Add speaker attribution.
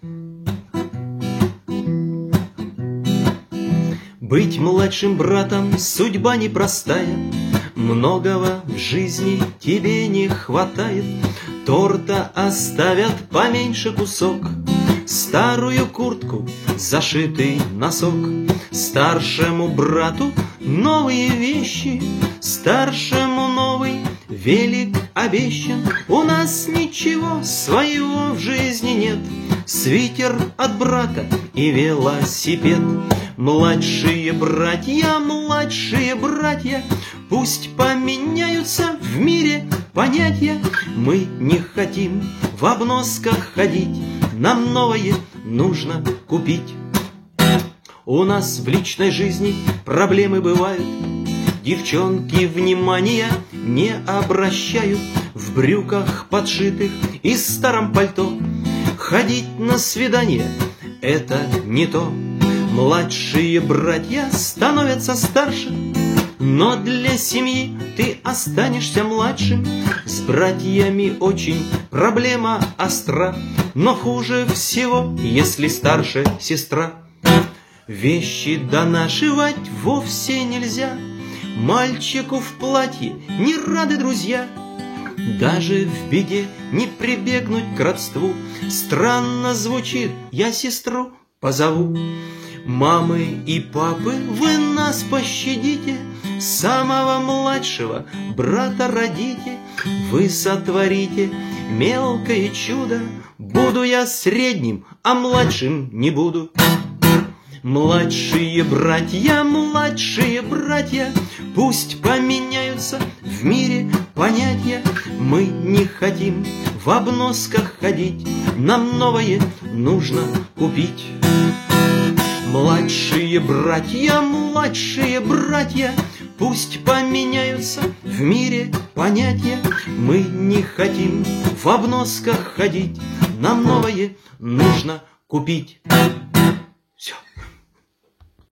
Speaker 1: Быть младшим братом судьба непростая, многого в жизни тебе не хватает. Торта оставят поменьше кусок, старую куртку, зашитый носок. Старшему брату новые вещи, старшему новый велик обещан. У нас ничего своего в жизни нет, свитер от брата и велосипед. Младшие братья, пусть поменяются в мире понятия. Мы не хотим в обносках ходить, нам новое нужно купить. У нас в личной жизни проблемы бывают, девчонки внимания не обращают. В брюках подшитых и старом пальто ходить на свидание — это не то. Младшие братья становятся старше, но для семьи ты останешься младшим. С братьями очень проблема остра, но хуже всего, если старше сестра. Вещи донашивать вовсе нельзя, мальчику в платье не рады друзья. Даже в беде не прибегнуть к родству, странно звучит, я сестру позову. Мамы и папы, вы нас пощадите, самого младшего брата родите. Вы сотворите мелкое чудо, буду я средним, а младшим не буду. Младшие братья, пусть поменяются в мире понятия. Мы не хотим в обносках ходить, нам новое нужно купить. Младшие братья, пусть поменяются в мире понятия. Мы не хотим в обносках ходить, нам новое нужно купить.